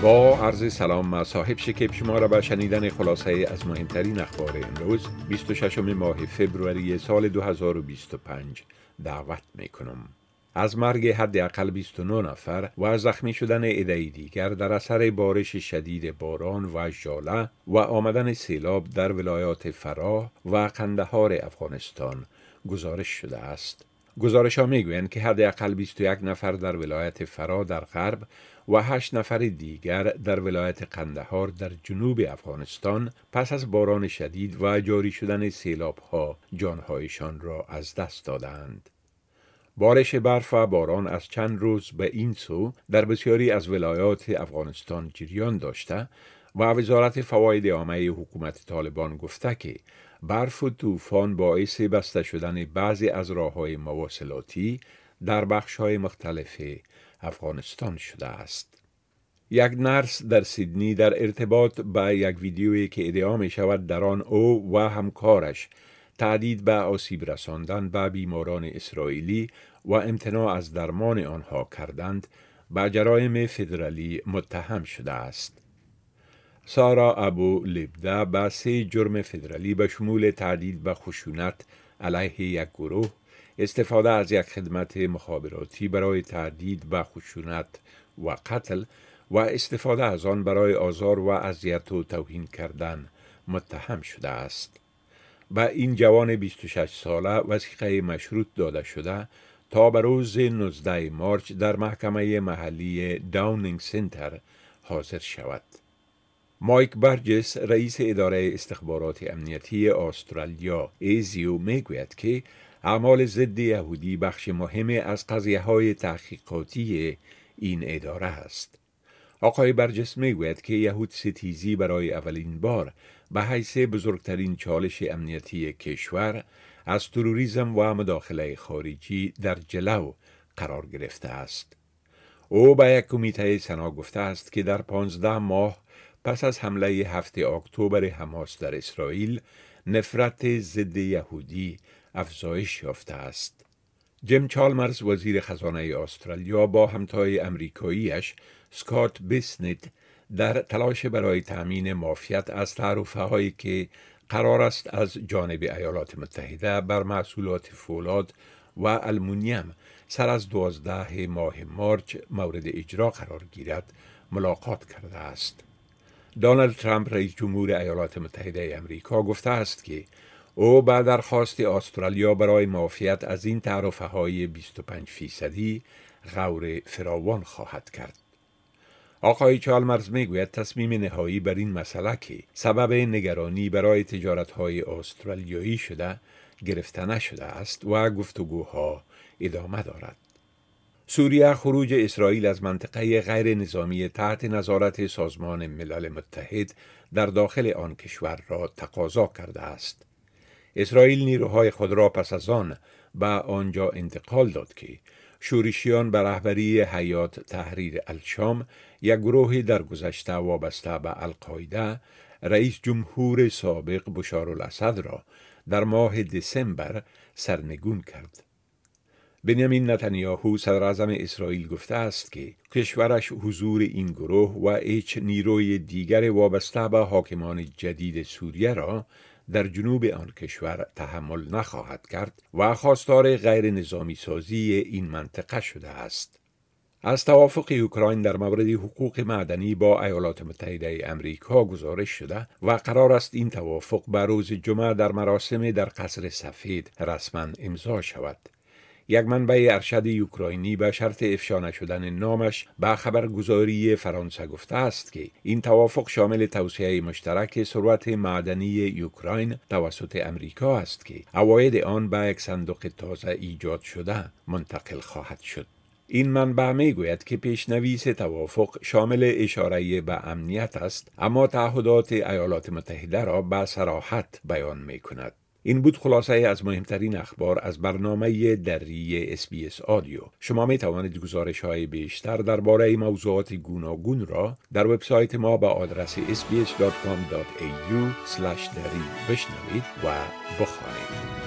با عرض سلام صاحب شکیب شما را به شنیدن خلاصه از مهمترین اخبار امروز 26 ماه فوریه سال 2025 دعوت می کنم. از مرگ حداقل 29 نفر و زخمی شدن عده دیگر در اثر بارش شدید باران و ژاله و آمدن سیلاب در ولایات فراه و قندهار افغانستان گزارش شده است. گزارش‌ها می‌گویند که حداقل 21 نفر در ولایت فراه در غرب و 8 نفر دیگر در ولایت قندهار در جنوب افغانستان پس از باران شدید و جاری شدن سیلاب‌ها جانهایشان را از دست دادند. بارش برف و باران از چند روز به این سو در بسیاری از ولایات افغانستان جریان داشته و وزارت فواید عامه حکومت طالبان گفته که برف و طوفان باعث بسته شدن بعضی از راه‌های مواصلاتی در بخش‌های مختلف افغانستان شده است. یک نرس در سیدنی در ارتباط با یک ویدیویی که ادعا می شود در آن او و همکارش تهدید به آسیب رساندن به بیماران اسرائیلی و امتناع از درمان آنها کردند به جرایم فدرالی متهم شده است. سارا ابو لبده به 3 جرم فدرالی به شمول تهدید به خشونت علیه یک گروه، استفاده از یک خدمت مخابراتی برای تهدید به خشونت و قتل و استفاده از آن برای آزار و اذیت و توهین کردن متهم شده است. به این جوان 26 ساله وثیقه مشروط داده شده تا به روز 19 مارچ در محکمه محلی داونینگ سنتر حاضر شود. مایک برجس رئیس اداره استخبارات امنیتی استرالیا ایزیو میگوید که اعمال ضد یهودی بخش مهمی از قضیه‌های تحقیقاتی این اداره است. آقای برجس میگوید که یهود ستیزی برای اولین بار به حیث بزرگترین چالش امنیتی کشور از تروریسم و مداخله خارجی در جلو قرار گرفته است. او به یک کمیته سنا گفته است که در 15 ماه پس از حمله 7 اکتبر حماس در اسرائیل نفرت ضد یهودی افزایش یافته است. جیم چالمرز وزیر خزانه استرالیا با همتای امریکاییش سکات بیسنت در تلاش برای تأمین معافیت از تعرفه‌هایی که قرار است از جانب ایالات متحده بر محصولات فولاد و آلومینیوم سر از 12 ماه مارچ مورد اجرا قرار گیرد ملاقات کرده است. دونالد ترامپ رئیس جمهور ایالات متحده امریکا گفته است که او به درخواست استرالیا برای معافیت از این تعرفه‌های 25% غور فراوان خواهد کرد. آقای چالمرز میگوید تصمیم نهایی بر این مسئله که سبب نگرانی برای تجارت‌های استرالیایی شده گرفته نشده است و گفتگوها ادامه دارد. سوریه خروج اسرائیل از منطقه غیر نظامی تحت نظارت سازمان ملل متحد در داخل آن کشور را تقاضا کرده است. اسرائیل نیروهای خود را پس از آن به آنجا انتقال داد که شورشیان به رهبری هیئت تحریر الشام، یک گروه در گذشته وابسته به القاعده، رئیس جمهور سابق بشار الاسد را در ماه دسامبر سرنگون کرد. بنیامین نتانیاهو صدر اعظم اسرائیل گفته است که کشورش حضور این گروه و هیچ نیروی دیگر وابسته به حاکمان جدید سوریه را در جنوب آن کشور تحمل نخواهد کرد و خواستار غیر نظامی سازی این منطقه شده است. از توافق اوکراین در مورد حقوق معدنی با ایالات متحده امریکا گزارش شده و قرار است این توافق به روز جمعه در مراسم در قصر سفید رسما امضا شود. یک منبع ارشد اوکراینی به شرط افشا نشدن نامش به خبرگزاری فرانسه گفته است که این توافق شامل توسعه مشترک ثروت معدنی اوکراین توسط امریکا است که عواید آن به یک صندوق تازه ایجاد شده منتقل خواهد شد. این منبع میگوید که پیشنویس توافق شامل اشاره به امنیت است، اما تعهدات ایالات متحده را به صراحت بیان میکند. این بود خلاصه از مهمترین اخبار از برنامه دری SBS آدیو. شما می توانید گزارش‌های بیشتر درباره موضوعات گوناگون را در وبسایت ما با آدرس sbs.com.au/dari بشنوید و بخوانید.